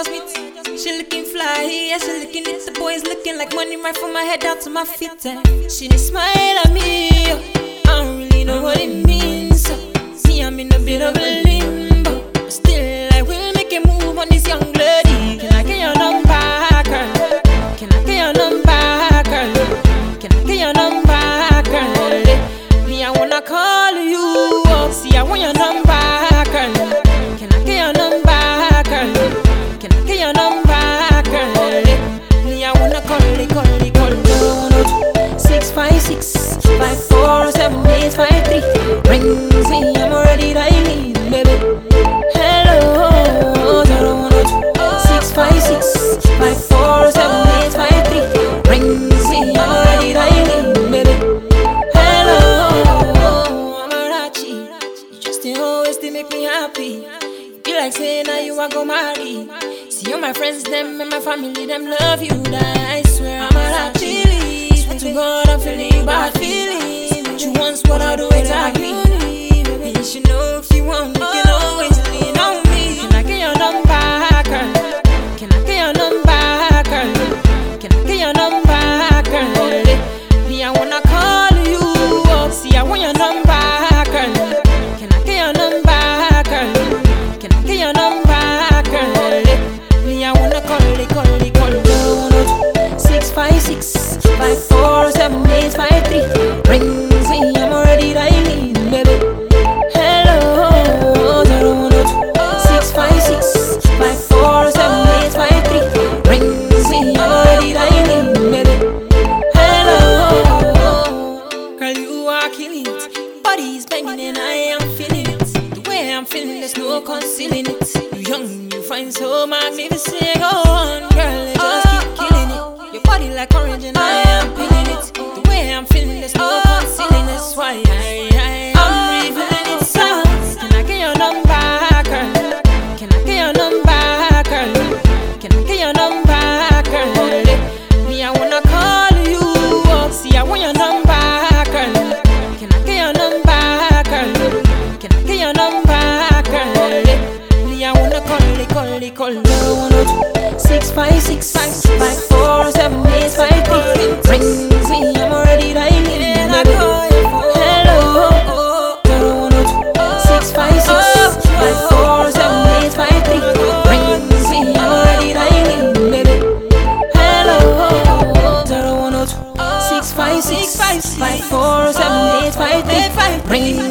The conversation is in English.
just meet. She looking fly, yeah, she looking it. The boys looking like money right from my head down to my feet. She did smile at me, I don't really know what it means. See, I'm in a bit of a limbo. Still, I will make a move on this young lady. Can I get your number, girl? Can I get your number, girl? Can I get your number, girl? Me, I wanna call you up. See, I want your number, girl. Can I get your number, girl? Can I get your number, girl? Me, I wanna call you. 656 54 7853. Rings me, I'm already dialing, baby. Hello, 656 54 7853. Rings me, I'm already dialing, baby. Hello, Amarachi. You just always to make me happy. Be like saying now you are go marry. See all my friends, them and my family, them love you. I swear I'm a swear to God, I'm feeling bad feelings. What you want, what I'll do exactly. And you should know if you want, you can always lean on me. Can I get your number, girl? Can I get your number, girl? Can I get your number, girl? Me, I wanna call you up. See, I want your number, girl. Can I get your number, girl? Can I get your number, girl? Me, I wanna call you. 656 54 7853. Rings me, I'm already dialing, baby. Hello, 656 54 7853. Rings me, I'm already dialing, baby. Hello, girl, you are killing it. Body's banging and I am feeling it. The way I'm feeling, there's no concealing it. You young, you find so magnificent. Go on, girl, just keep killing it. Your body like orange and I am feeling it. The way I'm feeling, there's no concealing. That's why I'm revealing it. So, can I get your number, girl? Can I get your number, girl? Can I get your number, girl? Me, I wanna call you up. See, I want your number, girl. Can I get your number, girl? Can I get your number, girl? Me, I wanna call you. 656 54 7853. Rings me, I'm already dialing, baby. Hello, 656 54 7853. Rings me, I'm already dialing, baby. Hello, 656 54 7853.